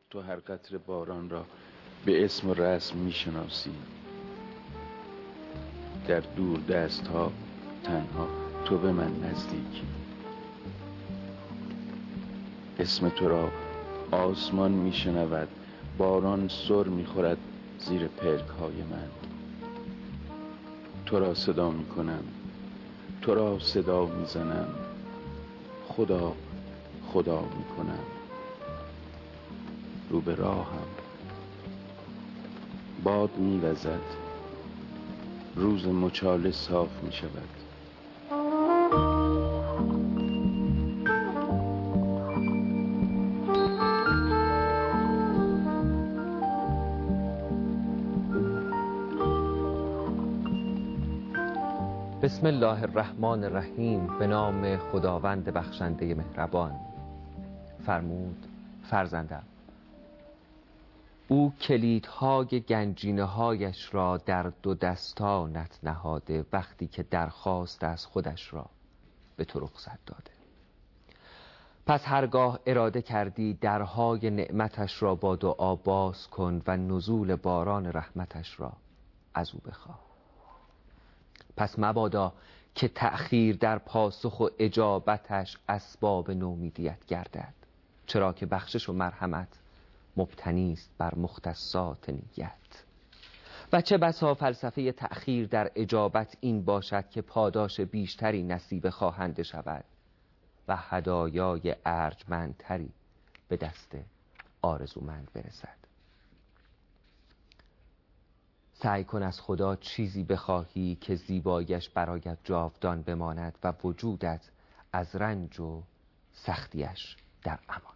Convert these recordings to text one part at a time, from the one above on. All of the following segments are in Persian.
تو هر قطره باران را به اسم و رسم میشناسی. در دور دست ها تنها تو به من نزدیکی. اسم تو را آسمان میشنود، باران سر میخورد زیر پلک های من. تو را صدا میکنم، تو را صدا میزنم، خدا خدا میکنم. رو به راهم باد میوزد، روز مچاله صاف میشود. بسم الله الرحمن الرحیم. به نام خداوند بخشنده مهربان. فرمود فرزندم، او کلیدهای گنجینه هایش را در دو دستانت نهاده وقتی که درخواست از خودش را به تو رخصت داده. پس هرگاه اراده کردی درهای نعمتش را با دعا باز کن و نزول باران رحمتش را از او بخواه. پس مبادا که تأخیر در پاسخ و اجابتش اسباب نومیدیت گردد، چرا که بخشش و مرحمت مبتنی است بر مختصات نیت. و چه بسا فلسفه تأخیر در اجابت این باشد که پاداش بیشتری نصیب خواهنده شود و هدایای ارجمندتری به دست آرزومند برسد. سعی کن از خدا چیزی بخواهی که زیبایش برایت جاودان بماند و وجودت از رنج و سختیش در امان.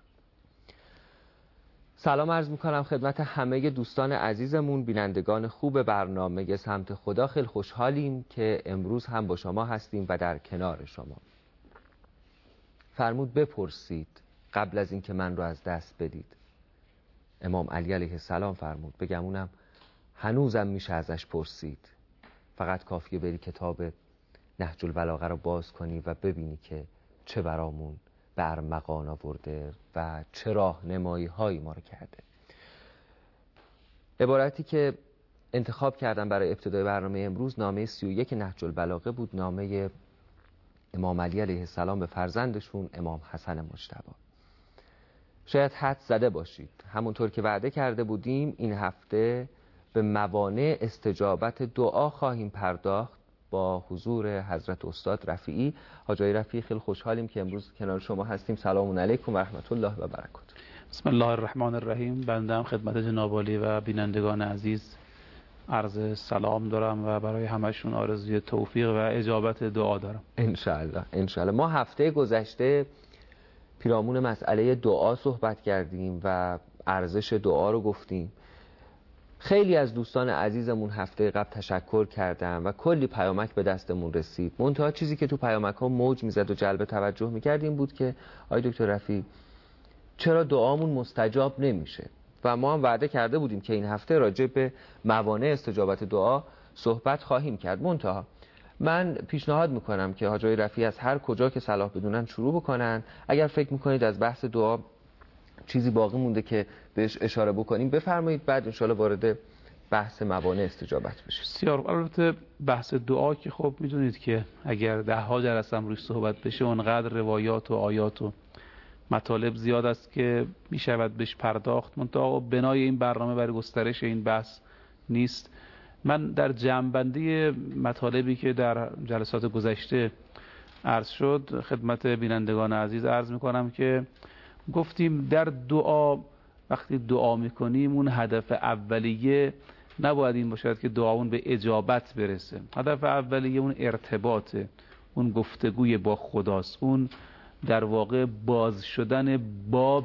سلام عرض میکنم خدمت همه دوستان عزیزمون، بینندگان خوب برنامه سمت خدا. خیلی خوشحالیم که امروز هم با شما هستیم و در کنار شما. فرمود بپرسید قبل از اینکه من رو از دست بدید. امام علی علیه السلام فرمود بگمونم هنوزم میشه ازش پرسید. فقط کافیه بری کتاب نهج البلاغه رو باز کنی و ببینی که چه برامون به ارمغان آورده و چه راهنمایی هایی ما رو کرده. عبارتی که انتخاب کردم برای ابتدای برنامه امروز نامه 31 نهج البلاغه بود، نامه امام علی علیه السلام به فرزندشون امام حسن مجتبی. شاید حد زده باشید، همونطور که وعده کرده بودیم این هفته به موانع استجابت دعا خواهیم پرداخت با حضور حضرت استاد رفیعی. حاج آقای رفیعی خیلی خوشحالیم که امروز کنار شما هستیم. سلام علیکم و رحمت الله و برکاته. بسم الله الرحمن الرحیم. بنده هم خدمت جناب عالی و بینندگان عزیز عرض سلام دارم و برای همشون آرزوی توفیق و اجابت دعا دارم. انشالله. ما هفته گذشته پیرامون مسئله دعا صحبت کردیم و ارزش دعا رو گفتیم. خیلی از دوستان عزیزمون هفته قبل تشکر کردن و کلی پیامک به دستمون رسید. منتها چیزی که تو پیامک ها موج میزد و جلب توجه میکرد این بود که آقای دکتر رفیعی چرا دعامون مستجاب نمیشه؟ و ما هم وعده کرده بودیم که این هفته راجع به موانع استجابت دعا صحبت خواهیم کرد. منتها من پیشنهاد میکنم که حاج آقای رفیعی از هر کجا که صلاح بدونن شروع بکنن. اگر فکر میکنید از بحث دعا چیزی باقی مونده که بهش اشاره بکنیم بفرمایید، بعد انشالله وارد بحث موانع استجابت بشیم. بسیار. البته بحث دعا که خب میدونید که اگر 10 جلسه هم روش صحبت بشه اونقدر روایات و آیات و مطالب زیاد است که میشود بهش پرداخت. منتها بنای این برنامه برای گسترش این بحث نیست. من در جمع‌بندی مطالبی که در جلسات گذشته عرض شد خدمت بینندگان عزیز عرض میکنم که گفتیم در دعا وقتی دعا میکنیم اون هدف اولیه نباید این باشد که دعاون به اجابت برسه. هدف اولیه اون ارتباطه، اون گفتگوی با خداست، اون در واقع باز شدن باب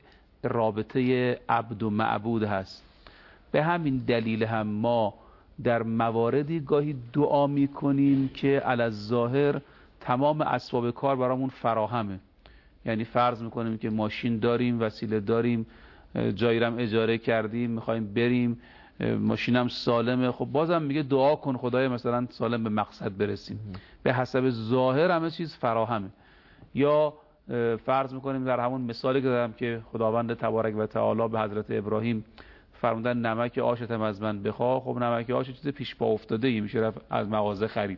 رابطه عبد و معبود هست. به همین دلیل هم ما در مواردی گاهی دعا میکنیم که علی الظاهر تمام اسباب کار برامون فراهمه. یعنی فرض میکنیم که ماشین داریم، وسیله داریم، جایی رم اجاره کردیم، میخوایم بریم، ماشینم سالمه، خب بازم میگه دعا کن خدای مثلا سالم به مقصد برسیم. به حسب ظاهر همه چیز فراهمه. یا فرض میکنیم در همون مثالی که دادم که خداوند تبارک و تعالی به حضرت ابراهیم فرمودن نمک آشتم از من بخواه، خب نمک آش چیز پیش پا افتاده ای میشه رفت از مغازه خرید.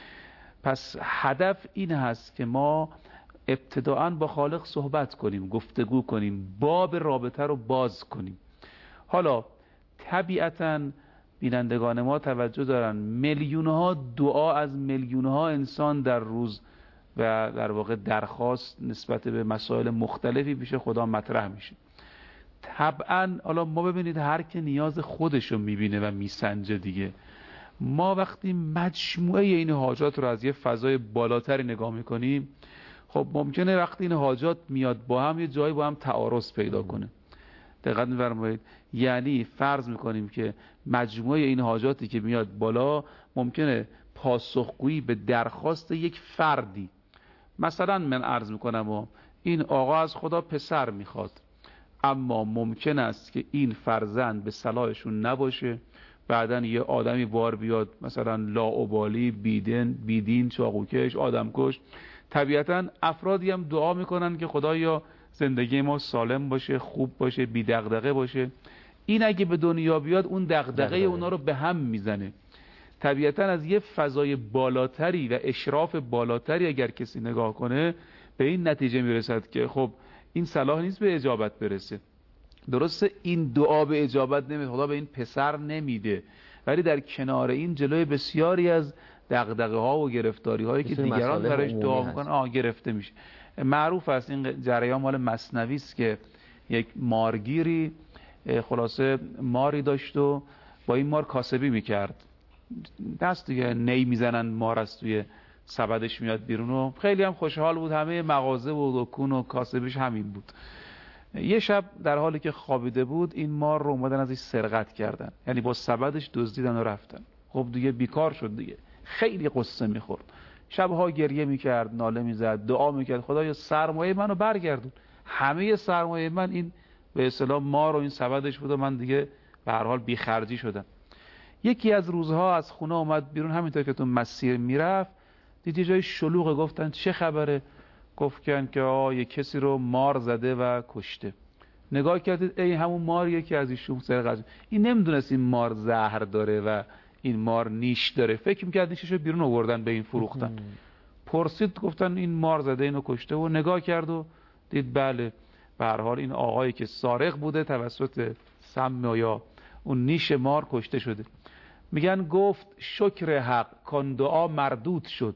پس هدف این هست که ما ابتداعاً با خالق صحبت کنیم، گفتگو کنیم، باب رابطه رو باز کنیم. حالا طبیعتاً بینندگان ما توجه دارن میلیون‌ها دعا از میلیون‌ها انسان در روز و در واقع درخواست نسبت به مسائل مختلفی پیش خدا مطرح میشه. طبعاً حالا ما ببینید هر که نیاز خودش رو میبینه و میسنجه دیگه. ما وقتی مجموعه این حاجات رو از یه فضای بالاتری نگاه میکنیم، خب ممکنه وقتی این حاجات میاد با هم یه جایی با هم تعارض پیدا کنه. دقت می‌فرمایید؟ یعنی فرض میکنیم که مجموعه این حاجاتی که میاد بالا ممکنه پاسخگویی به درخواست یک فردی، مثلا من عرض میکنم و این آقا از خدا پسر میخواد، اما ممکن است که این فرزند به صلاحشون نباشه، بعداً یه آدمی بار بیاد مثلا لاابالی، بیدین، چاقوکش، آدمکش. طبیعتاً افرادی هم دعا میکنن که خدایا زندگی ما سالم باشه، خوب باشه، بی دغدغه باشه. این اگه به دنیا بیاد اون دغدغه اونا رو به هم میزنه. طبیعتاً از یه فضای بالاتری و اشراف بالاتری اگر کسی نگاه کنه به این نتیجه میرسد که خب این صلاح نیست به اجابت برسه. درسته این دعا به اجابت نمیده، خدا به این پسر نمیده، ولی در کنار این جلوی بسیاری از دغدغه ها و گرفتاری هایی که دیگران برایش دعا میکنن گرفته میشه. معروف است این جریان مال مثنوی است که یک مارگیری خلاصه ماری داشت و با این مار کاسبی میکرد. دست دیگه نی میزنن، مار از توی سبدش میاد بیرون و خیلی هم خوشحال بود. همه مغازه و دکون و کاسبیش همین بود. یه شب در حالی که خوابیده بود این مار رو اومدن ازش سرقت کردن، یعنی با سبدش دزدیدن و رفتن. خب دیگه بیکار شد دیگه، خیلی قصه میخورد، شبها گریه میکرد، ناله میزد، دعا میکرد خدایا سرمایه منو برگردون. همه سرمایه من این به اصطلاح مار و این سبدش بود و من دیگه به هر حال بی خرجی شدم. یکی از روزها از خونه اومد بیرون، همینطور که تو مسیر میرفت دید یه جای شلوغه. گفتن چه خبره؟ گفتن که یه کسی رو مار زده و کشته. نگاه کردید ای همون ماریه که از ایشون سرقت. این نمیدونست این مار زهر داره و این مار نیش داره، فکر میکرد نیششو بیرون آوردن به این فروختن. پرسید گفتن این مار زده اینو کشته و نگاه کرد و دید بله به هر حال این آقایی که سارق بوده توسط سم یا اون نیش مار کشته شده. میگن گفت شکر حق کان دعا مردود شد،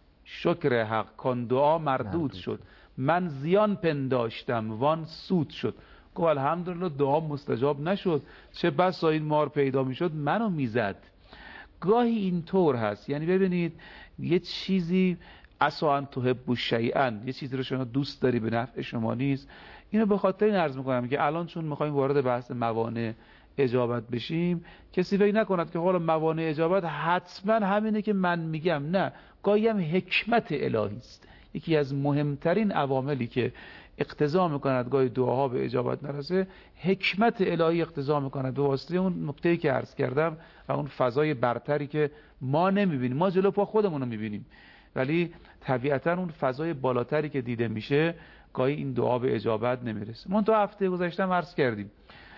شکر حق کان دعا مردود شد، من زیان پنداشتم وان سود شد. گفت الحمدلله دعا مستجاب نشد، چه بسا این مار پیدا میشد منو میزد. گاهی اینطور هست، یعنی ببینید یه چیزی عسا ان تحبوا شیئا، یه چیزی رو شما دوست داری به نفع شما نیست. اینو به خاطر این عرض میکنم که الان چون میخوایم وارد بحث موانع اجابت بشیم کسی فکر نکند که حالا موانع اجابت حتما همینه که من میگم. نه، گاهی هم حکمت الهی است. یکی از مهمترین عواملی که اقتضا میکند گاهی دعاها به اجابت نرسه، حکمت الهی اقتضا میکند به واسطه اون نکته‌ای که عرض کردم و اون فضای برتری که ما نمیبینیم. ما جلو پا خودمون رو میبینیم، ولی طبیعتا اون فضای بالاتری که دیده میشه گاهی این دعا به اجابت نمیرسه. من تو هفته گذشتم عرض کردیم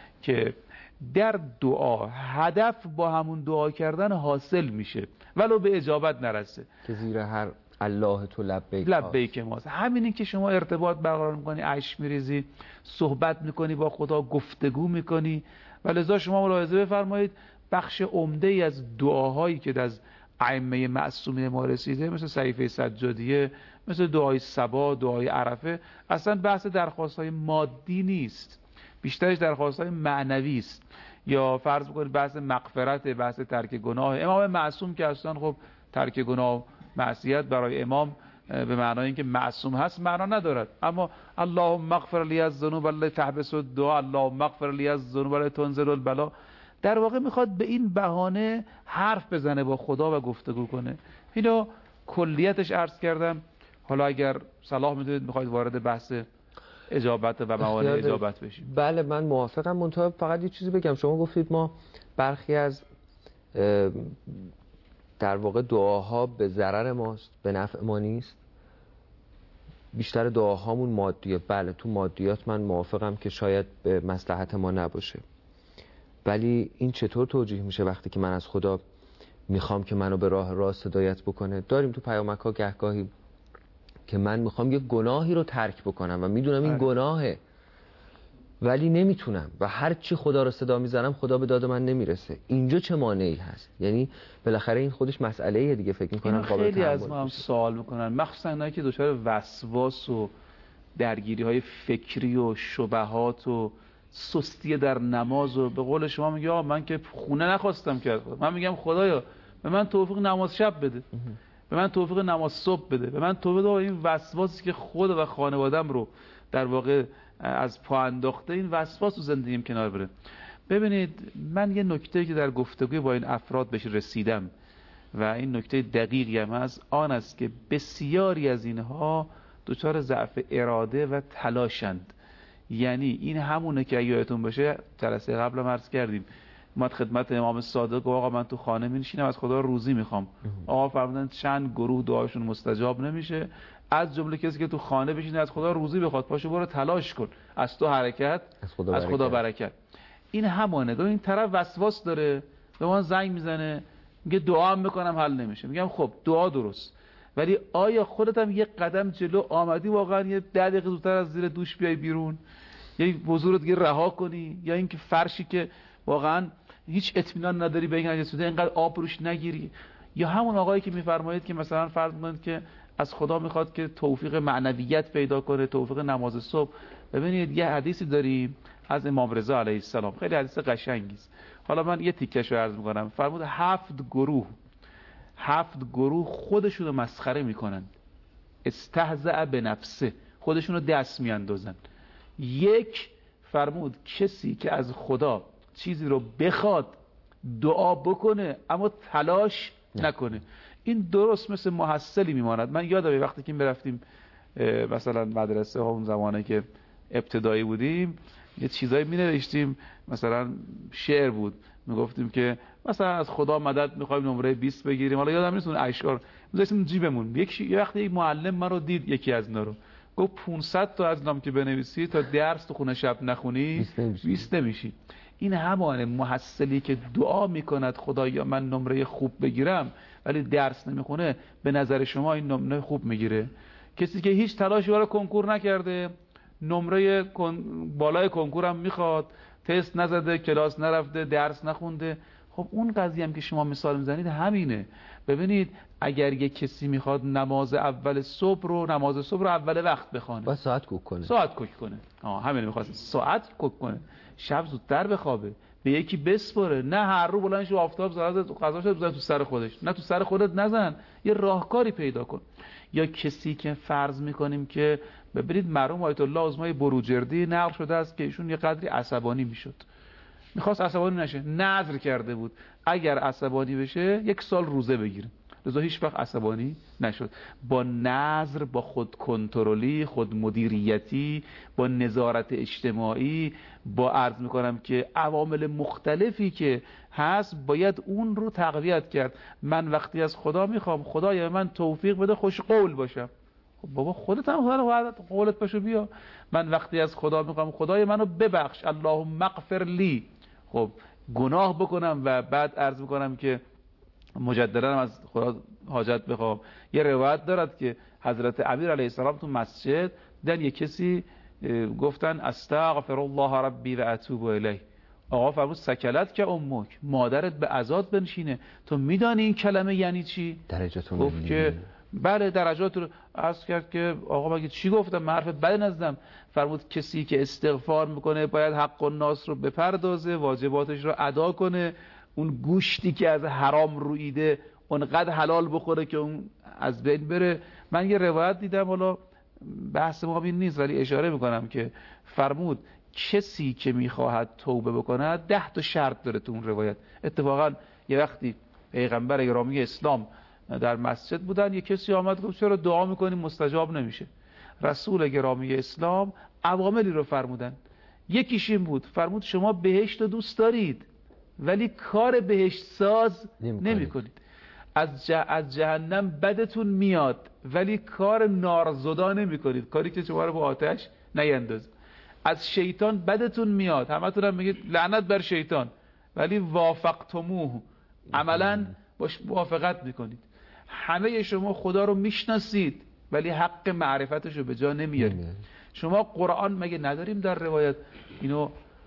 که در دعا هدف با همون دعا کردن حاصل میشه ولو به اجابت نرسه، که زیر هر الله تو لبیک ماست. همینی که شما ارتباط برقرار میکنی، اشک میریزی، صحبت میکنی با خدا، گفتگو میکنی. و لذا شما ملاحظه بفرمایید بخش عمده ای از دعاهایی که از ائمه معصومین ما رسیده، مثل صحیفه سجادیه، مثل دعای صبا، دعای عرفه، اصلا بحث درخواست‌های مادی نیست، بیشترش درخواست‌های معنوی است. یا فرض بکنید بحث مغفرت، بحث ترک گناه. امام معصوم که اصلا خب ترک گناه معصیت برای امام به معنای اینکه معصوم هست معنا ندارد، اما اللهم اغفر لی الذنوب التي تحبس الدعاء، اللهم اغفر لی الذنوب التي تنزل البلاء، در واقع میخواد به این بهانه حرف بزنه با خدا و گفتگو کنه. اینو کلیتش عرض کردم. حالا اگر صلاح میدونید میخواید وارد بحث اجابت و موانع اجابت بشیم. بله من موافقم. منتها فقط یه چیزی بگم، شما گفتید ما برخی از در واقع دعاها به ضرر ماست، به نفع ما نیست. بیشتر دعاهامون مادیات. بله تو مادیات من موافقم که شاید به مصلحت ما نباشه، ولی این چطور توجیه میشه وقتی که من از خدا میخوام که منو به راه راست هدایت بکنه؟ داریم تو پیامک‌ها گهگاهی که من میخوام یه گناهی رو ترک بکنم و میدونم این گناهه ولی نمیتونم و هر چی خدا رو صدا میزنم خدا به داد من نمیرسه. اینجا چه مانعی هست؟ یعنی بالاخره این خودش مسئله دیگه. فکر میکنم خیلی از ما هم سوال میکنن، مخصوصا اینایی که دچار وسواس و درگیری های فکری و شبهات و سستی در نماز و به قول شما میگه من که خونه نخواستم کرد، من میگم خدایا به من توفیق نماز شب بده، به من توفیق نماز صبح بده، به من توفیق این وسواسی که خود و خانوادم رو در واقع از پا انداخته، این وسواس تو زندگیم کنار بره. ببینید من یه نکته که در گفتگوی با این افراد بهش رسیدم و این نکته دقیقی هم هست، آن است که بسیاری از اینها دچار ضعف اراده و تلاشند. یعنی این همونه که یادتون باشه جلسه قبل هم عرض کردیم، ما خدمت امام صادق آقا من تو خانه می‌نشینم از خدا روزی میخوام. آقا فرمودن چند گروه دعاشون مستجاب نمیشه، از جمله کسی که تو خانه بشینه از خدا روزی بخواد، پاشو برو تلاش کن، از تو حرکت از خدا برکت. این همانه. این طرف وسواس داره، به من زنگ میزنه میگه دعا میکنم حل نمیشه. میگم خب دعا درست، ولی آیا خودت هم یک قدم جلو آمدی واقعا یه 10 دقیقه زودتر از زیر دوش بیای بیرون، یا وضو رو دیگه رها کنی، یا اینکه فرشی که واقعا هیچ اطمینان نداری به این نجاسته اینقدر آب روش نگیری، یا همون آقایی که میفرمایید که مثلا فرض کنید که از خدا میخواد که توفیق معنویت پیدا کنه، توفیق نماز صبح. ببینید یه حدیثی داریم از امام رضا علیه السلام، خیلی حدیث قشنگی است. حالا من یه تیکش رو عرض میکنم. فرمود 7 گروه خودشون رو مسخره میکنن، استهزأ به نفسه، خودشون رو دست میاندازن. یک فرمود کسی که از خدا چیزی رو بخواد دعا بکنه اما تلاش نکنه. این درست مثل محصلی میماند. من یادم وقتی که میرفتیم مثلا مدرسه ها اون زمانه که ابتدایی بودیم یه چیزایی می نوشتیم، مثلا شعر بود، میگفتیم که مثلا از خدا مدد میخوایم نمره 20 بگیریم. حالا یادم نیست اون اشعار میذاشتیم جیبمون. یه وقتی یک معلم من رو دید، یکی از اینا رو گفت 500 تا از نام که بنویسی تا درس تو خونه شب نخونی 20 نمیشی. این همانه محصلی که دعا میکند خدایا من نمره خوب بگیرم ولی درس نمیخونه، به نظر شما این نمره خوب میگیره؟ کسی که هیچ تلاشی برای کنکور نکرده، نمره بالای کنکور هم میخواد، تست نزده، کلاس نرفته، درس نخونده، خب اون قضیه هم که شما مثال میزنید همینه. ببینید اگر یک کسی میخواد نماز صبح رو اول وقت بخونه، باید ساعت کوک کنه. همین میخواست ساعت کوک کنه، شب زودتر بخوابه، به یکی بسپره، نه هر رو بلند شو آفتاب زرد قضا شد بزن تو سر خودش، نه تو سر خودت نزن، یه راهکاری پیدا کن. یا کسی که فرض میکنیم که ببینید مرحوم آیت الله عظمای بروجردی نقل شده است که ایشون یه قدری عصبانی میشد، میخواست عصبانی نشه، نذر کرده بود اگر عصبانی بشه 1 سال روزه بگیره، لذا هیچ وقت عصبانی نشد. با نذر، با خود کنترلی، خود مدیریتی، با نظارت اجتماعی، با عرض میکنم که عوامل مختلفی که هست باید اون رو تقویت کرد. من وقتی از خدا میخوام خدایا من توفیق بده خوش قول باشم، خب بابا خودت هم قولت باشو بیا. من وقتی از خدا میخوام خدای منو ببخش، اللهم اغفر لی، خب گناه بکنم و بعد عرض میکنم که مجددا از خدا حاجت بخوام. یه روایت دارد که حضرت امیر علیه السلام تو مسجد دیدن یه کسی گفتن استغفر الله ربی و اتوب الیه. آقا فرمود سکلت که امک، مادرت به عزات بنشینه، تو میدانی این کلمه یعنی چی؟ درجاتون گفت که بله درجات رو عرض کرد که آقا مگه چی گفتم، من حرف بد نزدم. فرمود کسی که استغفار میکنه باید حق الناس رو بپردازه، واجباتش رو ادا کنه، اون گوشتی که از حرام رویده اونقدر حلال بخوره که اون از بین بره. من یه روایت دیدم، حالا بحث ما این نیست ولی اشاره میکنم که فرمود کسی که میخواهد توبه بکنه 10 تا شرط داره تو اون روایت. اتفاقا یه وقتی پیغمبر گرامی اسلام در مسجد بودن، یه کسی آمد گفت چرا دعا میکنیم مستجاب نمیشه؟ رسول گرامی اسلام عواملی رو فرمودن، یکیش این بود، فرمود شما بهشت رو دوست دارید ولی کار بهشت ساز نمی کنید. از جهنم بدتون میاد ولی کار نارزدا نمی کنید، کاری که شما رو با آتش نیندازه. از شیطان بدتون میاد، همتون هم میگید لعنت بر شیطان، ولی وافقتموه، عملا باش موافقت میکنید. همه شما خدا رو میشناسید ولی حق معرفتش رو به جا نمیارید. شما قرآن مگه نداریم در روایت؟ اینو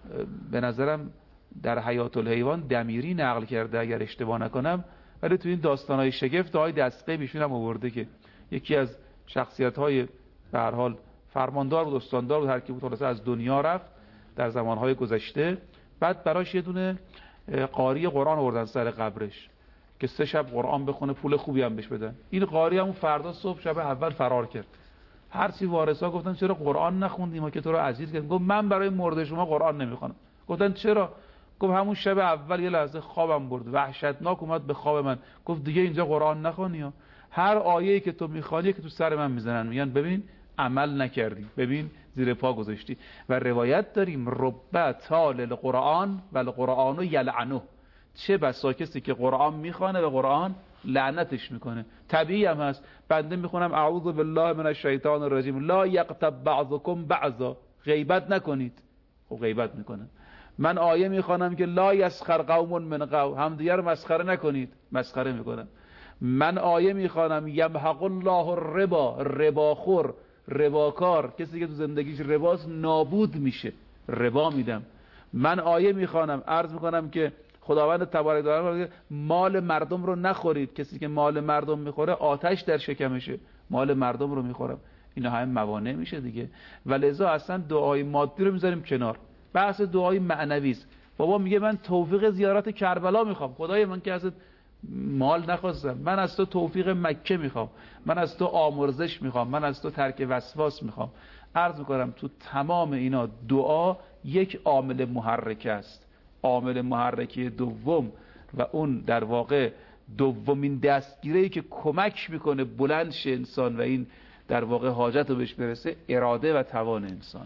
به نظرم در حیات الحیوان دمیری نقل کرده اگر اشتباه نکنم، ولی تو این داستانهای شگفت های دسقه بیشون هم آورده که یکی از شخصیت‌های به هر حال فرماندار بود، استاندار بود، هر کی بود خلاصه از دنیا رفت در زمانهای گذشته. بعد براش یه دونه قاری قرآن آوردن سر قبرش که 3 شب قرآن بخونه، پول خوبی هم بهش بدن. این قاری هم فردا صبح شب اول فرار کرد. هرچی وارثا گفتن چرا قرآن نخوندی، ما که تو رو عزیز کردیم. گفت من برای مرده شما قرآن نمیخونم. گفتن چرا؟ گفت همون شب اول یه لحظه خوابم برد، وحشتناک اومد به خواب من. گفت دیگه اینجا قرآن نخونی، هر آیه‌ای که تو میخوانی که تو سر من میزنن، میگن ببین عمل نکردی، ببین زیر پا گذاشتی. و روایت داریم رب تال القرآن و القرآن یلعنه، چه بسا کسی که قرآن میخوانه و قرآن لعنتش میکنه. طبیعی هم هست، بنده میخونم اعوذ بالله من الشیطان الرجیم لا یغتب بعضکم بعضا، غیبت نکنید، خب غیبت میکنن. من آیه میخوانم که لا یسخر قوم من قوم، همدیگه رو مسخره نکنید، مسخره میکنن. من آیه میخوانم یمحق الله الربا، رباخور، رباکار، کسی که تو زندگیش رباست نابود میشه، ربا میدم. من آیه میخوانم عرض میکنم که خداوند تبارک و تعالی مال مردم رو نخورید، کسی که مال مردم میخوره آتش در شکمشه، مال مردم رو میخورم. اینا همه موانع میشه دیگه. ولذا اصلا دعای مادی رو میذاریم کنار، بحث دعای معنوی است. بابا میگه من توفیق زیارت کربلا میخوام، خدای من که ازت مال نخواستم، من از تو توفیق مکه میخوام، من از تو آمرزش میخوام، من از تو ترک وسواس میخوام. عرض میکنم تو تمام اینا دعا یک عامل محرک است، عامل محرکی دوم و اون در واقع دومین دستگیره‌ای که کمک میکنه بلند شه انسان و این در واقع حاجت رو بهش برسه، اراده و توان انسانه.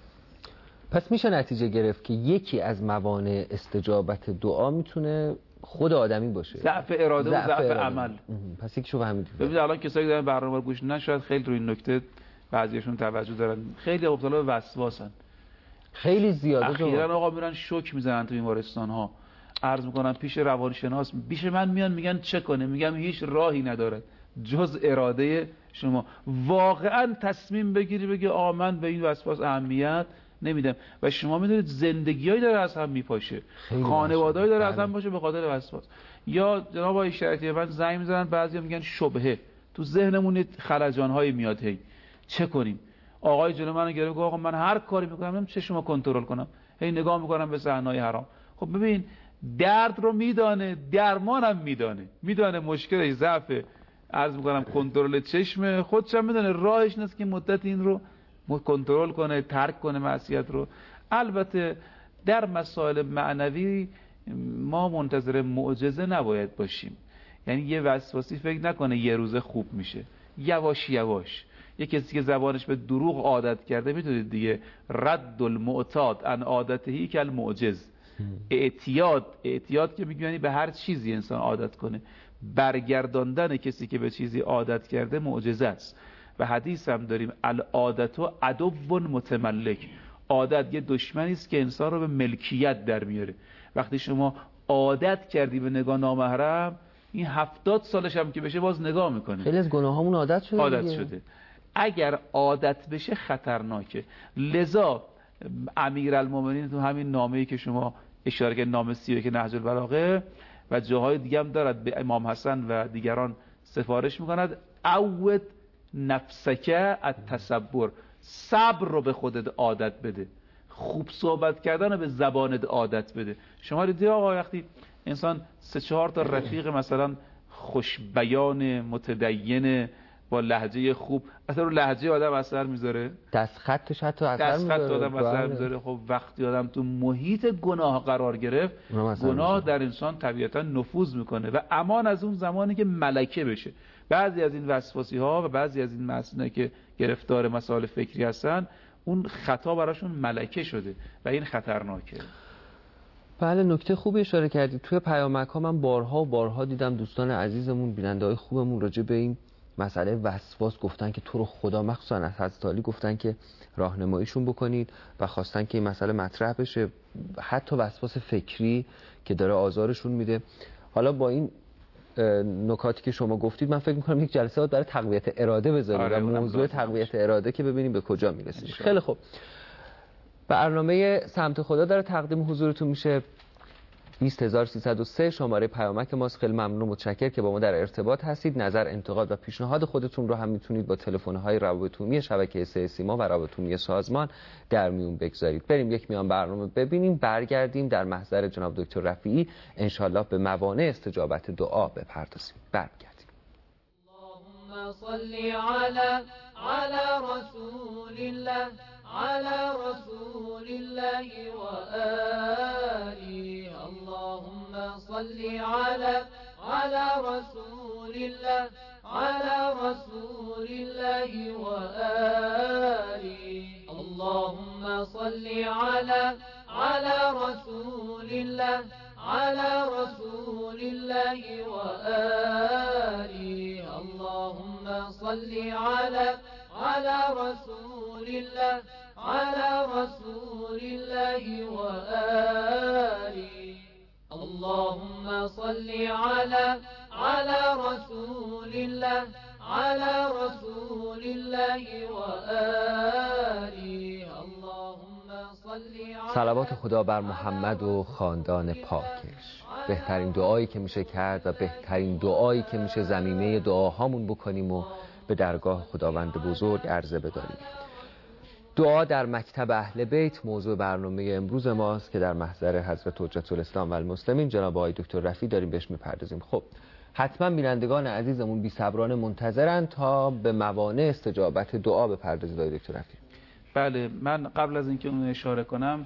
پس میشه نتیجه گرفت که یکی از موانع استجابت دعا میتونه خود آدمی باشه، ضعف اراده و ضعف عمل. پس یکیشو فهمیدید. ببینید الان کسایی که دارن برنامه رو گوش میدن شاید خیلی روی این نکته بعضیشون توجه دارن، خیلی مبتلا به وسواسن، خیلی زیاده. اخیراً آقا میرن شوک میزنن تو بیمارستان ها، عرض میکنن پیش روانشناس، پیش من میان میگن چه کنه، میگم هیچ راهی نداره جز اراده شما. واقعا تصمیم بگیری بگی آقا من به این وسواس اهمیت نمیدم. و شما میدونید زندگیایی داره از هم میپاشه، خانواده‌ای داره از هم میپاشه به خاطر وسواس. یا جناب آقای شریعتی من زنگ میزنن، بعضیا میگن شبهه، تو ذهنمون خلجان‌هایی میاد، هی چه کنیم؟ آقای جلو منو گرفت گفت آقا من هر کاری میکنم چه شما کنترل کنم، هی نگاه میکنم به صحنه‌های حرام. خب ببین درد رو میدانه، درمانم میدانه مشکلش ضعف عرض میکنم کنترل چشم، خودش هم میدونه راهش نیست که مدت این رو کنترل کنه، ترک کنه معصیت رو. البته در مسائل معنوی ما منتظر معجزه نباید باشیم، یعنی یه وسواسی فکر نکنه یه روزه خوب میشه، یواش یواش. یه کسی که زبانش به دروغ عادت کرده، میدونید دیگه، رد المعتاد عن عادتهی کالمعجز. اعتیاد که میگه یعنی به هر چیزی انسان عادت کنه، برگرداندن کسی که به چیزی عادت کرده معجزه است. و حدیث هم داریم العادت عدو متملک، عادت یه دشمنی است که انسان رو به ملکیت در میاره. وقتی شما عادت کردی به نگاه نامحرم، این 70 سالش هم که بشه باز نگاه میکنه. خیلی از گناهامون عادت شده. اگر عادت بشه خطرناکه. لذا امیرالمومنین تو همین نامه‌ای که شما اشاره کردید، نامه 30 که نهج البلاغه و جاهای دیگه هم دارد، به امام حسن و دیگران سفارش میکند عود نفسک التصبر، صبر رو به خودت عادت بده، خوب صحبت کردن رو به زبانت عادت بده. شما دیدید آقا وقتی انسان 3-4 تا رفیق مثلا خوش بیان متدین با لهجه خوب، اصلا رو لهجه آدم اثر میذاره، دست خطش حتی اثر میذاره. خب وقتی آدم تو محیط گناه قرار گرفت، گناه در انسان طبیعتا نفوذ میکنه و امان از اون زمانی که ملکه بشه. بعضی از این وسواسی ها و بعضی از این مسئله که گرفتار مسائل فکری هستن، اون خطا براشون ملکه شده و این خطرناکه. بله، نکته خوبی اشاره کردید. توی پیامک ها من بارها و بارها دیدم دوستان عزیزمون، بیننده های خوبمون راجع به این مسئله وسواس گفتن که تو رو خدا، مخصوصا از حضرت علی گفتن که راهنماییشون بکنید و خواستن که این مسئله مطرح بشه. حتی وسواس فکری که داره آزارشون میده. حالا با این نکاتی که شما گفتید من فکر میکنم یک جلسه برای تقویت اراده بذاریم و موضوع تقویت اراده که ببینیم به کجا میرسیم. خیلی خوب. برنامه سمت خدا داره تقدیم حضورتون میشه. 20303 شماره پیامک ماست. خیلی ممنون و متشکر که با ما در ارتباط هستید. نظر، انتقاد و پیشنهاد خودتون رو هم میتونید با تلفن‌های روابط عمومی شبکه سه سیما و روابط عمومی سازمان در میون بگذارید. بریم یک میان برنامه ببینیم، برگردیم در محضر جناب دکتر رفیعی انشالله به موانع استجابت دعا بپردازیم. برگردیم. اللهم صل علی رسول الله على رسول الله وآله. اللهم صل على رسول الله على رسول الله وآله. اللهم صل على رسول الله على رسول الله وآله. اللهم صل على رسول الله على رسول الله وآله. اللهم صل على رسول الله على رسول الله وآله. اللهم صل صلوات خدا بر محمد و خاندان پاکش. بهترین دعایی که میشه کرد و بهترین دعایی که میشه زمینه دعاهامون بکنیم و به درگاه خداوند بزرگ عرضه بداریم. دعا در مکتب اهل بیت موضوع برنامه امروز ماست که در محضر حضرت حجت الاسلام و المسلمین جناب آقای دکتر رفیعی داریم بهش میپردازیم. خب حتما بینندگان عزیزمون بی‌صبرانه منتظرن تا به موانع استجابت دعا بپردازید آقای دکتر رفیعی. بله، من قبل از اینکه اون اشاره کنم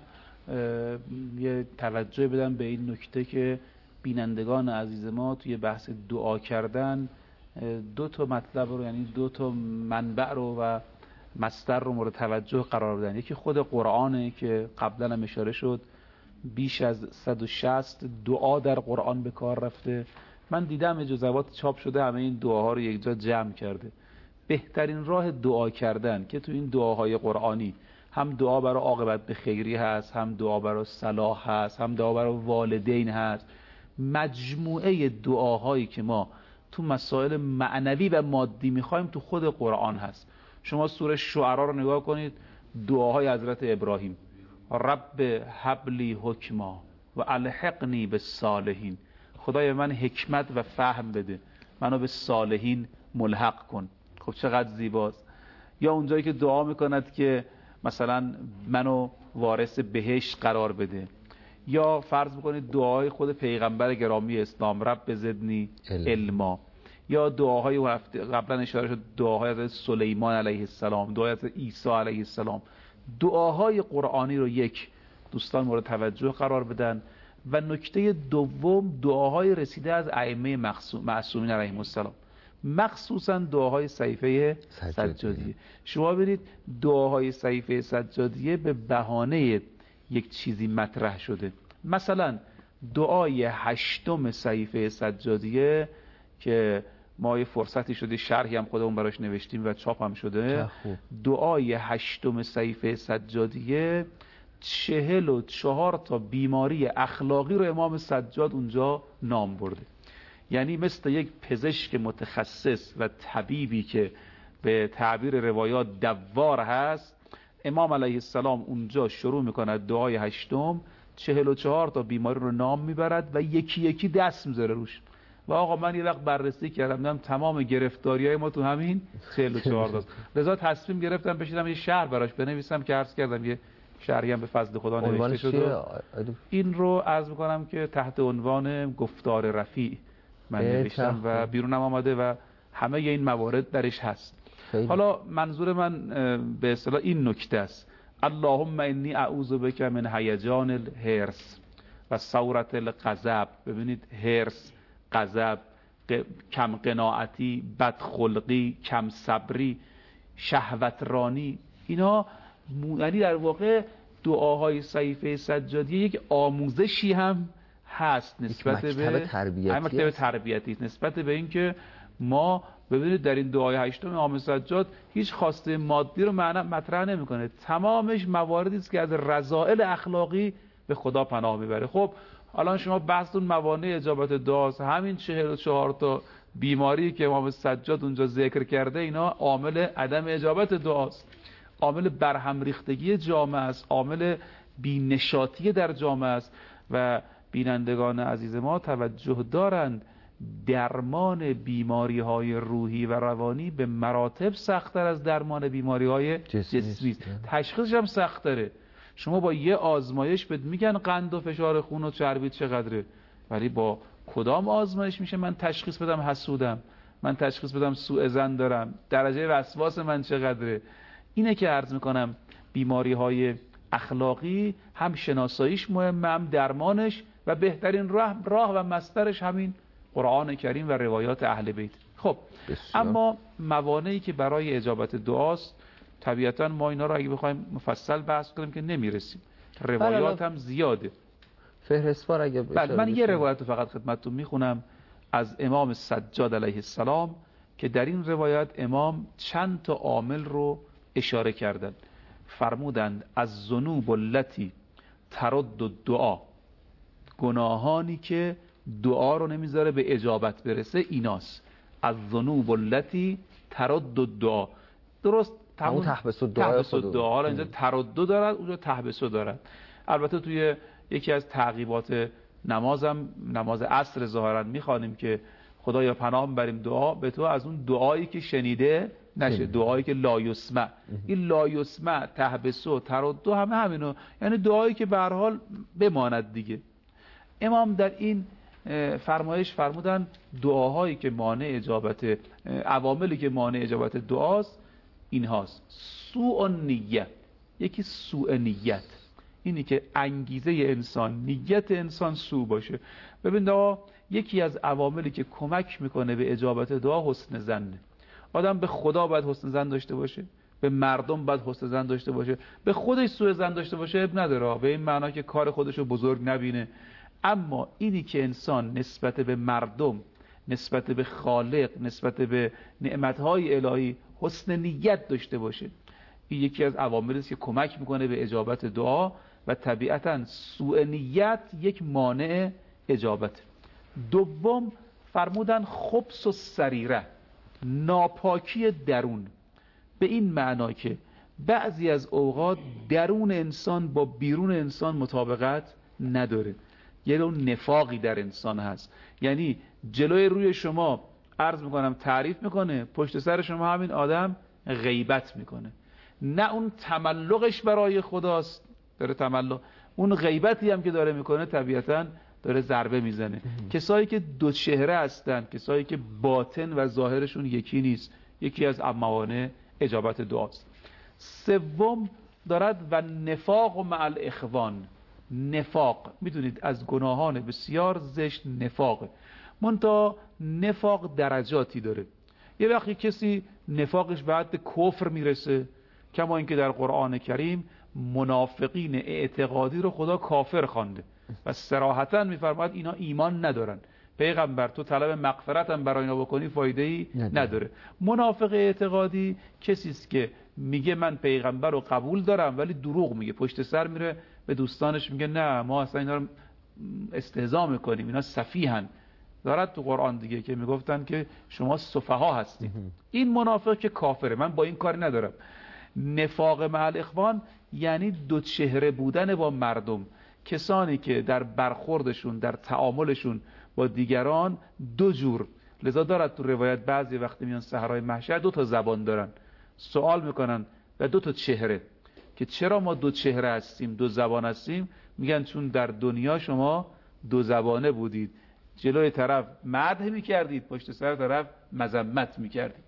یه توجه بدم به این نکته که بینندگان عزیز ما توی بحث دعا کردن دو تا مطلب رو، یعنی دو تا منبع رو و مصدر رو مورد توجه قرار بدن. یکی خود قرآنه که قبلا هم اشاره شد، بیش از 160 دعا در قرآن به کار رفته. من دیدم اجازهات چاپ شده همه این دعاها رو یک جا جمع کرده. بهترین راه دعا کردن که تو این دعاهای قرآنی هم دعا برای عاقبت به خیری هست، هم دعا برای صلاح هست، هم دعا برای والدین هست. مجموعه دعاهایی که ما تو مسائل معنوی و مادی میخوایم تو خود قرآن هست. شما سوره شعرا رو نگاه کنید، دعاهای حضرت ابراهیم، رب هبلی حکما و الحقنی بالصالحین، خدای من حکمت و فهم بده، منو به صالحین ملحق کن. خب چقدر زیباست. یا اونجایی که دعا میکند که مثلا منو وارث بهشت قرار بده. یا فرض بکنید دعای خود پیغمبر گرامی اسلام، رب زدنی علما. یا دعاهای قبلا اشاره شد، دعاهای حضرت سلیمان علیه السلام، دعای حضرت عیسی علیه السلام. دعاهای قرآنی رو یک دوستان مورد توجه قرار بدن. و نکته دوم، دعاهای رسیده از ائمه معصومین علیهم السلام، مخصوصا دعاهای صحیفه سجادیه. شما ببینید دعاهای صحیفه سجادیه به بهانه یک چیزی مطرح شده. مثلا دعای 8 صحیفه سجادیه که ما یه فرصتی شده شرحی هم خودمون براش نوشتیم و چاپ هم شده. دعای 8 صحیفه سجادیه 44 تا بیماری اخلاقی رو امام سجاد اونجا نام برده. یعنی مثل یک پزشک متخصص و طبیبی که به تعبیر روایات دوار هست، امام علیه السلام اونجا شروع میکنه دعای 8، 44 تا بیماری رو نام میبرد و یکی یکی دست میذاره روش. و آقا من یه وقت بررسی کردم، دیدم تمام گرفتاریای ما تو همین 44 تاست. لذا تصمیم گرفتم بشینم یه شرح براش بنویسم که عرض کردم یه شرحی هم به فضل خدا نوشته شده. این رو عرض میکنم که تحت عنوان گفتار رفیع من نوشتم و بیرونم آمده و همه این موارد درش هست. حالا منظور من به اصطلاح این نکته است: اللهم انی اعوذ بک من هیجان الحرص و ثورت الغضب. ببینید حرص، غضب، کم قناعتی، بدخلقی، کم صبری، شهوت رانی، اینا یعنی در واقع دعاهای صحیفه سجادی یک آموزشی هم هست نسبت به مکتب تربیتی نسبت به اینکه ما ببینید در این دعای 8 امام سجاد هیچ خواسته مادی رو مطرح نمیکنه، تمامش مواردی است که از رذائل اخلاقی به خدا پناه میبره. خب الان شما بحثتون موانع اجابت دعاست، همین 44 تا بیماری که امام سجاد اونجا ذکر کرده اینا عامل عدم اجابت دعاست، عامل برهم ریختگی جامعه است، عامل بی‌نشاطی در جامعه است. و بینندگان عزیز ما توجه دارند درمان بیماری‌های روحی و روانی به مراتب سخت‌تر از درمان بیماری‌های جسمی است. تشخیصش هم سخت‌تره. شما با یه آزمایش بهت میگن قند و فشار خون و چربی چقدره، ولی با کدام آزمایش میشه من تشخیص بدم حسودم، من تشخیص بدم سوء ظن دارم، درجه وسواس من چقدره؟ اینه که عرض میکنم بیماری‌های اخلاقی هم شناساییش مهمه، هم درمانش، و بهترین راه و مصدرش همین قرآن کریم و روایات اهل بیت. خب بسیار. اما موانعی که برای اجابت دعاست طبیعتا ما اینا رو اگه بخوایم مفصل بحث کنیم که نمیرسیم، روایات هم زیاده. فهرستوار اگه من یه روایت رو فقط خدمتتون میخونم از امام سجاد علیه السلام که در این روایت امام چند تا عامل رو اشاره کردن. فرمودند از ذنوب التی ترد الدعا، گناهانی که دعا رو نمیذاره به اجابت برسه ایناست. از ذنوب التی ترد الدعا، درست همون تحبس الدعا. حالا اینجا تردد دارد، اونجا تحبس دارد. البته توی یکی از تعقیبات نمازم، نماز عصر ظاهرا میخوانیم که خدایا پناه میبریم دعا به تو از اون دعایی که شنیده نشه، دعایی که لا یسمع. این لا یسمع، تحبس و تردد همه همینو، یعنی دعایی که به هر حال بماند دیگه. امام در این فرمایش فرمودن دعاهایی که مانع اجابت، عواملی که مانع اجابت دعاست این هاست: سوء نیت، یکی سوء نیت، اینی که انگیزه انسان، نیت انسان سوء باشه. ببین آقا، یکی از عواملی که کمک میکنه به اجابت دعا حسن ظنه. آدم به خدا باید حسن ظن داشته باشه، به مردم باید حسن ظن داشته باشه، به خودش سوء ظن داشته باشه اب نداره، به این معنا که کار خودشو بزرگ نبینه. اما اینی که انسان نسبت به مردم، نسبت به خالق، نسبت به نعمتهای الهی حسن نیت داشته باشه، این یکی از عواملی است که کمک میکنه به اجابت دعا. و طبیعتا سوء نیت یک مانع اجابت. دوم فرمودن خبث السریره، ناپاکی درون، به این معنا که بعضی از اوقات درون انسان با بیرون انسان مطابقت نداره، یه نوع نفاقی در انسان هست. یعنی جلوی روی شما عرض میکنم تعریف میکنه، پشت سر شما همین آدم غیبت میکنه. نه اون تملقش برای خداست، داره تملق، اون غیبتی هم که داره میکنه طبیعتا داره ضربه میزنه. کسایی که دو چهره هستن، کسایی که باطن و ظاهرشون یکی نیست، یکی از موانع اجابت دعاست. سوم دارد و نفاق و مع الاخوان. نفاق میدونید از گناهان بسیار زشت نفاقه، منتها نفاق درجاتی داره. یه وقتی کسی نفاقش بعد به کفر میرسه، کما اینکه در قرآن کریم منافقین اعتقادی رو خدا کافر خوانده و صراحتا میفرماید اینا ایمان ندارن. پیغمبر تو طلب مغفرت هم برای اینا بکنی فایده ای نداره. منافق اعتقادی کسی است که میگه من پیغمبر رو قبول دارم ولی دروغ میگه، پشت سر میره به دوستانش میگه نه ما اصلا اینا رو استهزا میکنیم، اینا سفیهن. دارد تو قرآن دیگه که میگفتن که شما سفها هستید. این منافق که کافره، من با این کاری ندارم. نفاق مع الاخوان یعنی دو چهره بودن با مردم، کسانی که در برخوردشون، در تعاملشون با دیگران دو جور. لذا دارد تو روایت بعضی وقتی میان صحرای محشر دو تا زبان دارن، سوال میکنن و دو تا چهره که چرا ما دو چهره هستیم، دو زبان هستیم؟ میگن چون در دنیا شما دو زبانه بودید، جلوی طرف مدح میکردید، پشت سر طرف مذمت میکردید.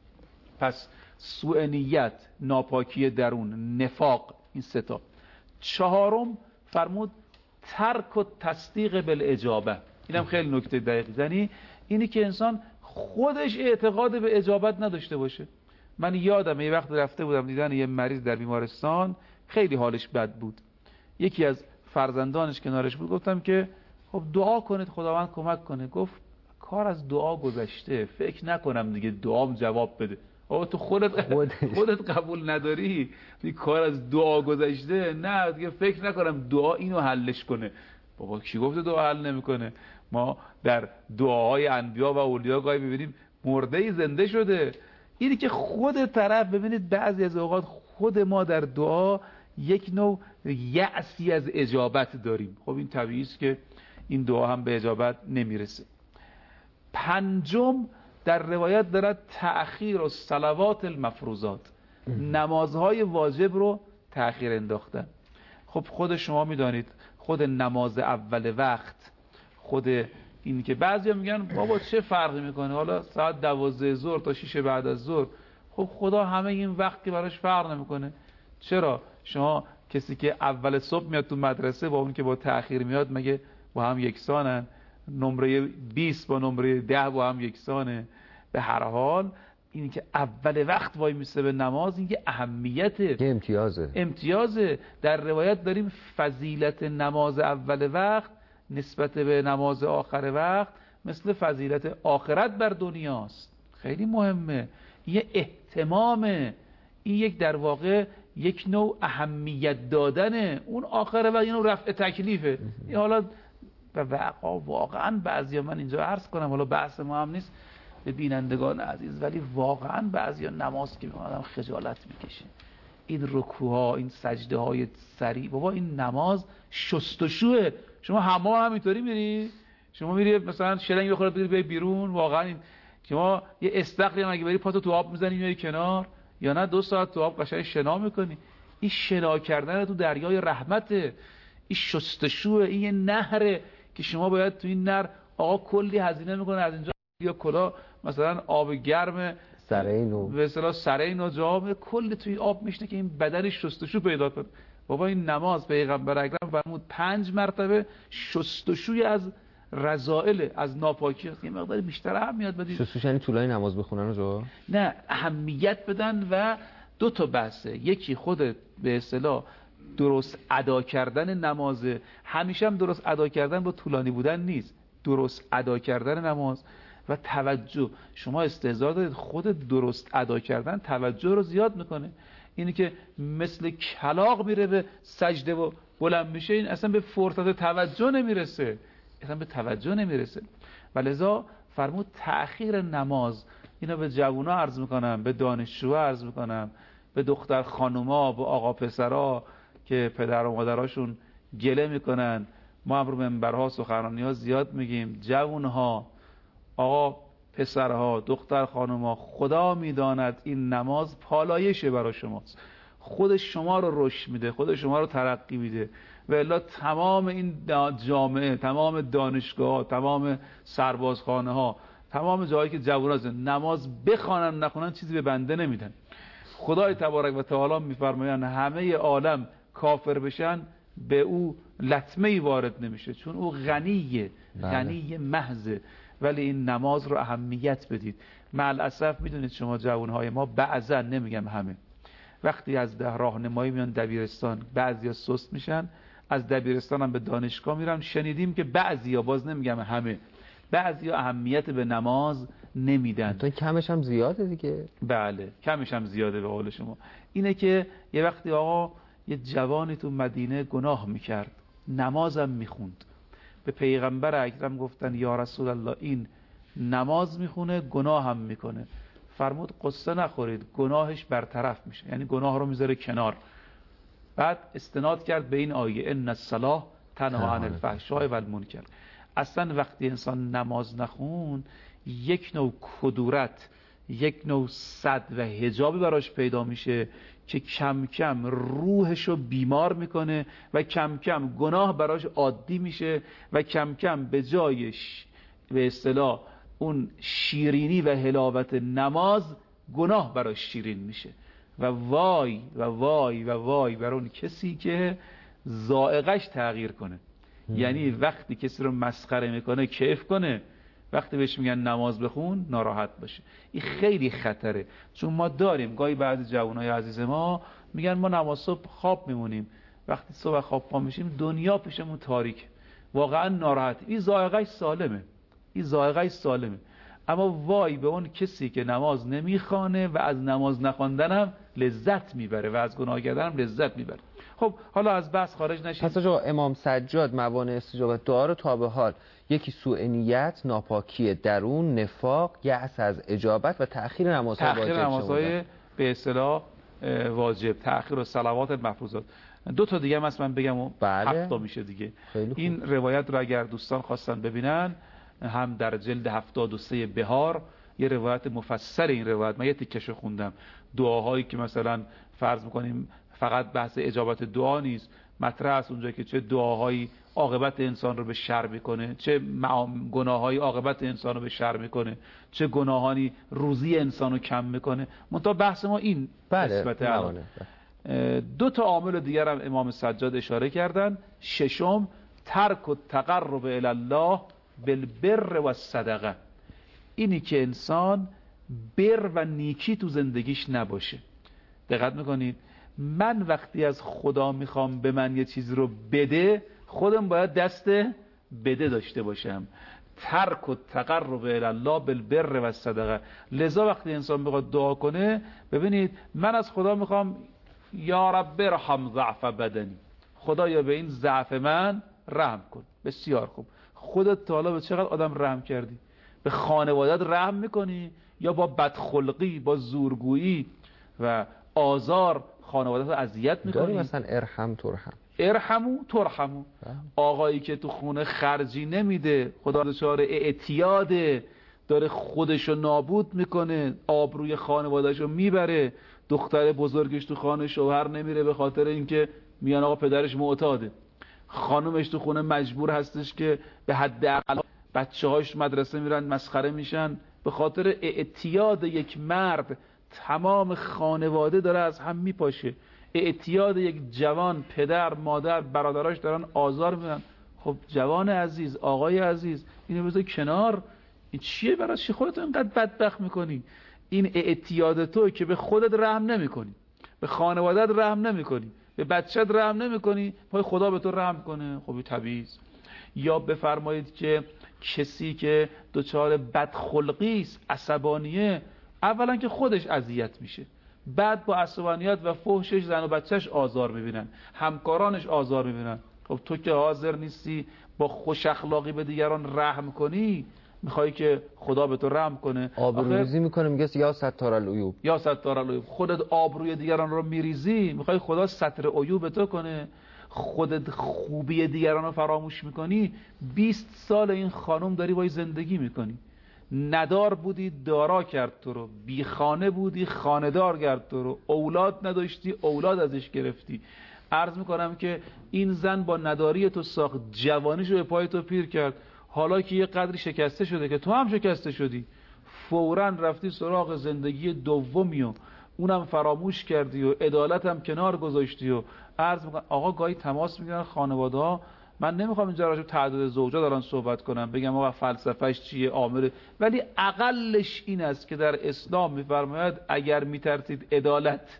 پس سوء نیت، ناپاکی درون، نفاق، این سه تا. چهارم فرمود ترک و تصدیق بالاجابه. اینم خیلی نکته دقیقی، یعنی اینی که انسان خودش اعتقاد به اجابت نداشته باشه. من یادم یه وقت رفته بودم دیدن یه مریض در بیمارستان، خیلی حالش بد بود. یکی از فرزندانش کنارش بود، گفتم که خب دعا کنید خداوند کمک کنه. گفت کار از دعا گذشته، فکر نکنم دیگه دعام جواب بده. آقا تو خودت قبول نداری، دیگه کار از دعا گذشته، نه دیگه فکر نکنم دعا اینو حلش کنه. بابا کی گفته دعا حل نمیکنه؟ ما در دعاهای انبیا و اولیا گاهی ببینیم مرده زنده شده. اینی که خود طرف، ببینید بعضی از اوقات خود ما در دعا یک نوع یأسی از اجابت داریم. خب این طبیعی است که این دعا هم به اجابت نمیرسه. پنجم در روایت دارد تأخیر و صلوات المفروضات، نمازهای واجب رو تأخیر انداختن. خب خود شما میدانید خود نماز اول وقت، خود این که بعضیا میگن بابا چه فرقی میکنه حالا ساعت 12 ظهر تا 6 بعد از ظهر، خب خدا همه این وقت که براش فرق نمیکنه. چرا شما کسی که اول صبح میاد تو مدرسه با اون که با تأخیر میاد مگه با هم یکسانن؟ نمره 20 با نمره 10 با هم یکسانه؟ به هر حال این که اول وقت وای میسته به نماز، این که اهمیته، امتیازه. در روایت داریم فضیلت نماز اول وقت نسبت به نماز آخر وقت مثل فضیلت آخرت بر دنیاست. خیلی مهمه، یه اهتمامه، این یک در واقع یک نوع اهمیت دادنه. اون آخره و اینو رفع تکلیفه. این حالا واقعا بعضیا، من اینجا عرض کنم حالا بحث ما هم نیست به بینندگان عزیز، ولی واقعا بعضیا نماز که میخوان آدم خجالت میکشه. این رکوعها، این سجده های سریع، بابا این نماز شستشوه. شما حمام همینطوری میری، شما میری مثلا شلنگ بخوره بری بیرون، واقعا این شما یه استخری هم اگه بری پاتو تو آب میزنی میای کنار، یا نه 2 ساعت تو آب قشنگ شنا میکنی. این شنا کردن تو دریای رحمته، این شستشوه، این یه نهره که شما باید تو این نهر آقا کلی هزینه میکنه از اینجا یا کلا مثلا آب گرم به اصطلاح سرین و جام کلی توی آب میشنه که این بدنش شستشو پیدا کنه. بابا این نماز پیغمبر اکرم فرمود 5 مرتبه شستشوی از رذائل، از ناپاکی است. یه مقدار بیشتر اهمیت بدید. شستشو یعنی طولای نماز بخونن رو؟ نه، اهمیت بدن. و 2 تا بحثه، یکی خود به اصطلاح درست ادا کردن نماز، همیشه هم درست ادا کردن با طولانی بودن نیست، درست ادا کردن نماز و توجه. شما استحضار دارید خود درست ادا کردن توجه رو زیاد میکنه. اینی که مثل کلاغ میره به سجده و بلند میشه، این اصلا به فرصت توجه نمیرسه، اصلا به توجه نمیرسه. و لذا فرمود تأخیر نماز. اینو به جوونا عرض میکنم، به دانشجوها عرض میکنم، به دختر خانوما، به آقا پسرها که پدر و مادراشون گله میکنن. ما هم رو منبرها سخنرانی‌ها زیاد میگیم، جوونها، آقا پسرها، دختر خانوما، خدا میداند این نماز پالایشه برای شماست، خود شما رو رشد میده، خود شما رو ترقی میده. و الا تمام این جامعه، تمام دانشگاه، تمام سربازخانه ها، تمام جایی که جوونا نماز بخوانن نخونن چیزی به بنده نمیدن. خدای تبارک و تعالی میفرمایند همه عالم کافر بشن به او لطمه‌ای وارد نمیشه، چون او غنیه، غنی محضه. ولی این نماز رو اهمیت بدید. مع الاسف میدونید شما جوانهای ما بعضا، نمیگم همه، وقتی از راهنمایی میان دبیرستان بعضیا سست میشن، از دبیرستان هم به دانشگاه میرن. شنیدیم که بعضیا، باز نمیگم همه، بعضیا اهمیت به نماز نمیدن. تو کمش هم زیاده دیگه. بله کمش هم زیاده به قول شما. اینه که یه وقتی آقا یه جوانی تو مدینه گناه میکرد، نمازم میخوند، به پیغمبر اکرم گفتن یا رسول الله این نماز میخونه گناه هم میکنه. فرمود قصه نخورید، گناهش برطرف میشه، یعنی گناه رو میذاره کنار. بعد استناد کرد به این آیه ان الصلاة تنهی عن الفحشاء و المنکر. اصلا وقتی انسان نماز نخون یک نوع کدورت، یک نوع صد و حجابی براش پیدا میشه که کم کم روحشو بیمار میکنه و کم کم گناه براش عادی میشه و کم کم به جایش به اصطلاح اون شیرینی و حلاوت نماز گناه براش شیرین میشه. و وای و وای و وای بر اون کسی که ذائقه‌اش تغییر کنه. یعنی وقتی کسی رو مسخره میکنه کیف کنه، وقتی بهش میگن نماز بخون ناراحت باشه. این خیلی خطره. چون ما داریم گاهی بعضی جوانای عزیز ما میگن ما نماز صبح خواب میمونیم. وقتی صبح خواب پا میشیم دنیا پیشمون تاریک، واقعا ناراحت. این ذائقه‌اش سالمه، این ذائقه‌اش سالمه. اما وای به اون کسی که نماز نمیخوانه و از نماز نخواندن هم لذت میبره و از گناه کردن هم لذت میبره. خب حالا از بحث خارج نشیم. پس آقا امام سجاد موانع استجابت دعا رو تا به حال یکی سوء نیت، ناپاکی درون، نفاق، یأس از اجابت و تأخیر نمازهای واجب، تأخیر نمازهای به اصطلاح واجب، تأخیر و صلوات مفروضات. دو تا دیگه هم هست من بگم و بله. 7 تا میشه دیگه. این روایت رو اگر دوستان خواستن ببینن، هم در جلد 73 بهار یه روایت مفصل، این روایت من یه تیکشو خوندم، دعاهایی که مثلا فرض میکنیم فقط بحث اجابت دعا نیست، مطرح است اونجا که چه دعاهایی عاقبت انسان رو به شر میکنه، چه گناهایی عاقبت انسان رو به شر میکنه، چه گناهانی روزی انسان رو کم میکنه. منتها بحث ما این قسمت الان. دو تا عامل دیگر هم امام سجاد اشاره کردن. ششم، ترک و تقرب الی الله بالبر و صدقه. اینی که انسان بر و نیکی تو زندگیش نباشه. دقت میکنید؟ من وقتی از خدا میخوام به من یه چیز رو بده، خودم باید دست بده داشته باشم. ترک و تقرب الی الله بالبر و صدقه. لذا وقتی انسان بخواد دعا کنه، ببینید من از خدا میخوام یا رب ارحم ضعف بدنی، خدایا به این ضعف من رحم کن. بسیار خوب. خودت تا حالا به چقدر آدم رحم کردی؟ به خانوادت رحم میکنی یا با بدخلقی، با زورگویی و آزار خانوادت رو اذیت میکنی؟ مثلا ارحم ترحم، ارحمو ترحمو. آقایی که تو خونه خرجی نمیده، خدا دچار اعتیاده، داره خودشو نابود میکنه، آبروی خانوادهشو میبره، دختر بزرگش تو خانه شوهر نمیره به خاطر اینکه میان آقا پدرش معتاده، خانومش تو خونه مجبور هستش که به حداقل بچه‌هاش مدرسه میرن مسخره میشن، به خاطر اعتیاد یک مرد تمام خانواده داره از هم میپاشه. اعتیاد یک جوان، پدر، مادر، برادراش دارن آزار میدن. خب جوان عزیز، آقای عزیز، اینو بذار کنار. این چیه؟ برای چی خودت اینقدر بدبخت میکنی؟ این اعتیاد تو که به خودت رحم نمیکنی، به خانوادت رحم نمیکنی، به بچت رحم نمیکنی، پای خدا به تو رحم کنه؟ خب طبیعیه. یا بفرمایید که کسی که دچار بدخلقی است، عصبانیه، اولا که خودش اذیت میشه، بعد با عصبانیت و فحشش زن و بچهش آزار میبینن، همکارانش آزار میبینن. خب تو که حاضر نیستی با خوش اخلاقی به دیگران رحم کنی، میخوای که خدا به تو رحم کنه؟ آبروریزی میکنه، میگه یا ستار العیوب، یا ستار العیوب. خودت آبروی دیگران رو میریزی، میخوای خدا ستر عیوب به تو کنه؟ خودت خوبی دیگران رو فراموش میکنی. 20 سال این خانم داری باید زندگی میکنی، ندار بودی دارا کرد تو رو، بی خانه بودی خانه‌دار کرد تو رو، اولاد نداشتی اولاد ازش گرفتی. عرض میکنم که این زن با نداری تو ساخت، جوانیشو به پای تو پیر کرد. حالا که یه قدری شکسته شده که تو هم شکسته شدی، فوراً رفتی سراغ زندگی دومی و اونم فراموش کردی و عدالت هم کنار گذاشتی. و عرض میکنم آقا گاهی تماس میگیرن خانواده ها، من نمیخوام اینجا راجع به تعدد زوجا دارن صحبت کنم، بگم آقا فلسفهش چیه، عامل، ولی اقلش این است که در اسلام میفرماید اگر میترسید عدالت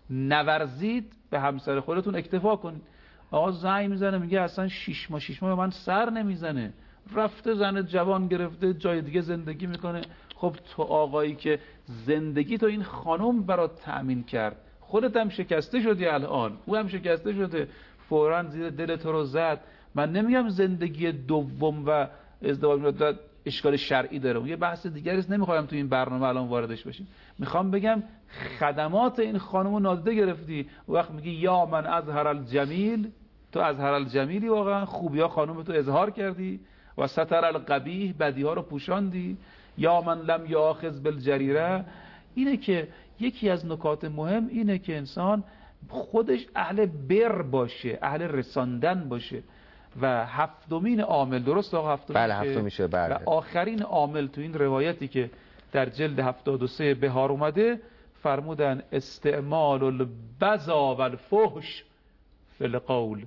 نورزید به همسر خودتون اکتفا کنید. آقا زنگ میزنه میگه اصلا 6 ماه من سر نمیزنه، رفته زن جوان گرفته جای دیگه زندگی میکنه. خب تو آقایی که زندگی تو این خانم برات تأمین کرد، خودت هم شکسته شدی، الان او هم شکسته شده، فوراً زیر دل تو رو زد. من نمیگم زندگی دوم و ازدواج اشکال شرعی داره، یه بحث دیگری است، نمیخوام تو این برنامه الان واردش بشیم. میخوام بگم خدمات این خانم رو نادیده گرفتی. وقت میگی یا من اظهر الجمیل، تو اظهر الجمیلی، واقعا خوبی ها خانم تو اظهار کردی، و ستر القبیح، بدی ها رو پوشاندی. یا من لم یاخذ بالجریره. اینه که یکی از نکات مهم اینه که انسان خودش اهل بر باشه، اهل رساندن باشه. و هفتمین عامل، درست آقا؟ هفتم میشه. و آخرین عامل تو این روایتی که در جلد 73 بهار اومده، فرمودن استعمال البذا و الفحش فی القول،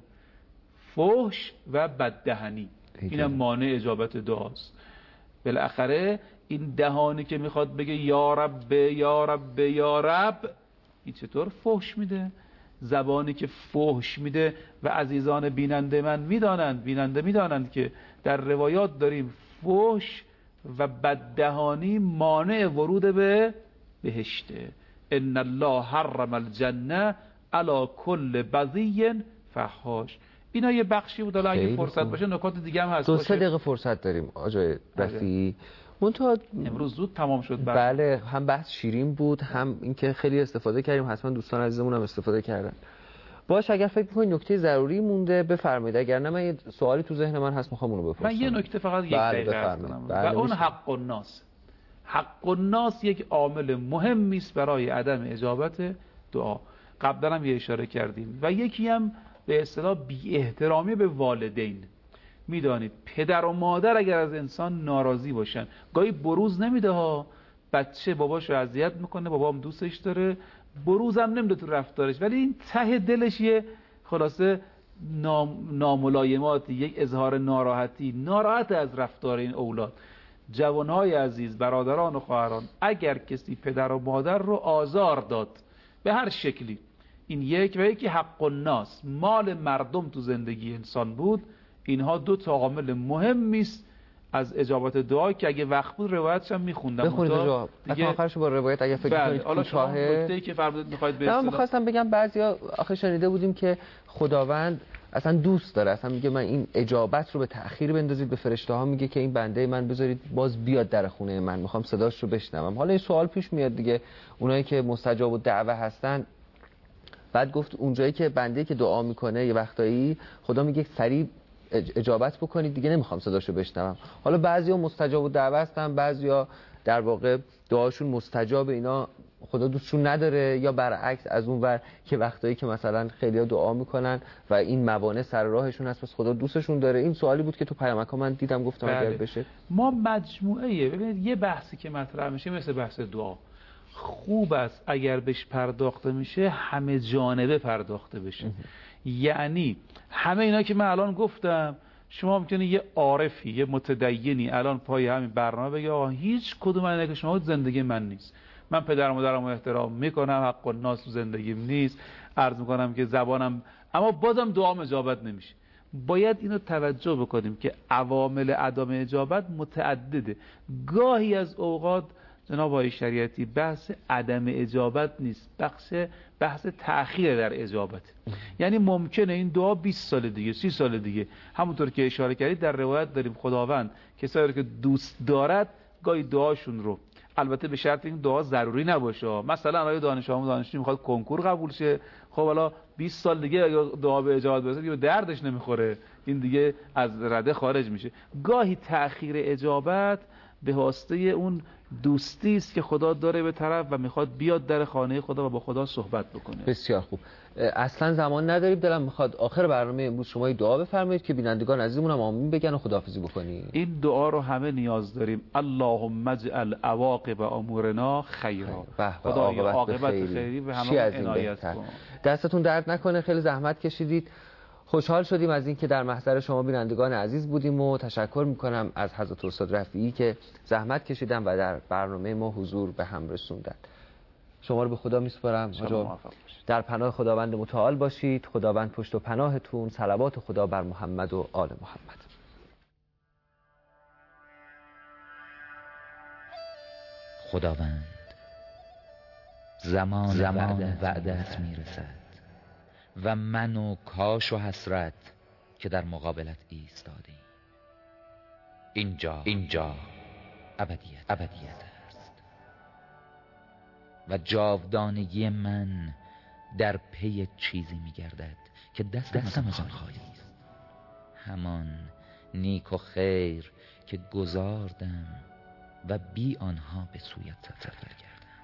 فحش و بددهنی. اینم مانع اجابت دعاست. بالاخره این دهانی که میخواد بگه یا رب یا رب یا رب، این چطور فحش میده؟ زبانی که فحش میده و عزیزان بیننده من میدانند که در روایات داریم فحش و بددهانی مانع ورود به بهشته. ان الله حرم الجنه علی کل بذی فحاش. اینا یه بخشی بود، حالا اگه فرصت باشه نکات دیگه هم هست. 2-3 دقیقه فرصت داریم آقای رفیعی. منتها امروز زود تمام شد. بله، هم بحث شیرین بود، هم اینکه خیلی استفاده کردیم، حتما دوستان عزیزمون هم استفاده کردن. باشه، اگر فکر می‌کنید نکته ضروری مونده بفرمایید، اگر نه من یه سوالی تو ذهن من هست می‌خوام اونو بپرسم. من یه نکته فقط یک دقیقه عرض کنم و اون حق الناس. حق الناس یک عامل مهمی است برای عدم اجابت دعا. قبلا هم یه اشاره کردیم. و یکی هم به اصطلاح بی احترامی به والدین. میدانید پدر و مادر اگر از انسان ناراضی باشن، گاهی بروز نمیده ها، بچه باباشو اذیت میکنه، بابام دوستش داره، بروز هم نمیده تو رفتارش، ولی این ته دلش یه خلاصه ناملایماتی، یک اظهار ناراحت از رفتار این اولاد. جوانهای عزیز، برادران و خواهران، اگر کسی پدر و مادر رو آزار داد به هر شکلی، این یک و یکی حق الناس، مال مردم تو زندگی انسان بود، اینها دو تا عامل مهمی است از اجابت دعا که اگه وقت بود روایتش هم می‌خوندم. بخونید جواب. حتما آخرش با روایت اگه فکر کنید کوتاهه. نکته‌ای که فرمودید می‌خواید به من می‌خواستم بگم بعضیا آخه شنیده بودیم که خداوند اصلا دوست داره، اصلا میگه من این اجابت رو به تأخیر بندازید، به فرشته‌ها میگه که این بنده من بذارید باز بیاد در خونه من، می‌خوام صداش رو بشنوم. حالا این سوال پیش میاد دیگه، اونایی که مستجاب الدعوه هستن، بعد گفت اونجایی که بنده که دعا میکنه یه وقتایی خدا میگه سریع اجابت بکنید دیگه، نمیخوام صداشو بشنوم. حالا بعضیا مستجاب الدعوه هستن، بعضیا در واقع دعاشون مستجاب، اینا خدا دوستشون نداره، یا برعکس از اون ور که وقتایی که مثلا خیلیا دعا میکنن و این موانع سر راهشون هست پس خدا دوستشون داره. این سوالی بود که تو پیامک‌ها من دیدم، گفتم اگر بشه. ما مجموعه ببینید یه بحثی که مطرح میشه مثل بحث دعا، خوب است اگر بهش پرداخته میشه همه جانبه پرداخته بشه. یعنی همه اینا که من الان گفتم، شما میتونی یه عارفی، یه متدینی الان پای همین برنامه بگه آقا هیچ کدوم اینا که شما زندگی من نیست، من پدر و مادرم رو احترام میکنم، حق الناس تو زندگیم نیست، عرض میکنم که زبانم، اما بازم دعام اجابت نمیشه. باید اینو توجه بکنیم که عوامل عدم اجابت متعدده. گاهی از اوقات جناب آقای شریعتی بحث عدم اجابت نیست، بحث تأخیر در اجابت. یعنی ممکنه این دعا 20 سال دیگه، 30 سال دیگه، همونطور که اشاره کردید در روایت داریم خداوند کسایی که دوست دارد گاهی دعاشون رو، البته به شرط این دعا ضروری نباشه، مثلا آیا دانشجو میخواد کنکور قبول شه، خب حالا 20 سال دیگه اگه دعا به اجابت برسه دیگه دردش نمیخوره، این دیگه از رده خارج میشه. گاهی تأخیر اجابت به واسطه اون دوستی است که خدا داره به طرف و میخواد بیاد در خانه خدا و با خدا صحبت بکنه. بسیار خوب. اصلا زمان نداریم، دلم میخواد آخر برنامه امروز شما دعا بفرمایید که بینندگان عزیزمون هم آمین بگن و خداحافظی بکنیم. این دعا رو همه نیاز داریم. اللهم اجعل عواقب امورنا خیرا. خدای عاقبت خیری به همه عنایت کن. دستتون درد نکنه، خیلی زحمت کشیدید. خوشحال شدیم از اینکه در محضر شما بینندگان عزیز بودیم و تشکر میکنم از حضرت استاد رفیعی که زحمت کشیدن و در برنامه ما حضور به هم رسوندن. شما رو به خدا میسپارم. در پناه خداوند متعال باشید. خداوند پشت و پناهتون. صلوات خدا بر محمد و آل محمد. خداوند زمان وعدت میرسد و من و کاش و حسرت که در مقابلت ایستادیم. اینجا ابدیت است و جاودانگی من در پی چیزی میگردد که دستم از آن خالی است، همان نیک و خیر که گذاردم و بی آنها به سویت سفر کردم.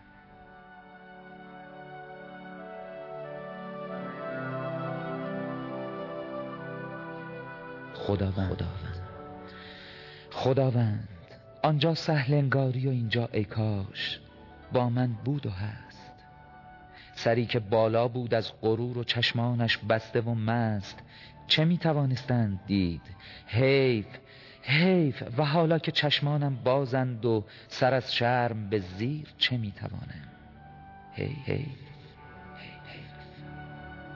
خداوند آنجا سهل انگاری و اینجا ای کاش با من بود و هست. سری که بالا بود از غرور و چشمانش بسته و مست، چه می توانستند دید؟ حیف و حالا که چشمانم بازند و سر از شرم به زیر، چه می توانم؟ حیف.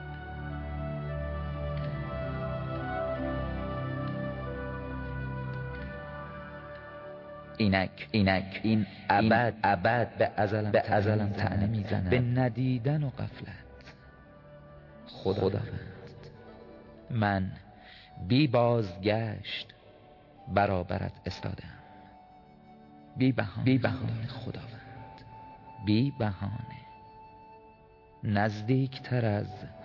اینک این ابد به ازلم طعنه میزند، به ندیدن و غفلت. خداوند من بی بازگشت برابرت استادم، بی بهانه خداوند، بی بهانه. نزدیکتر از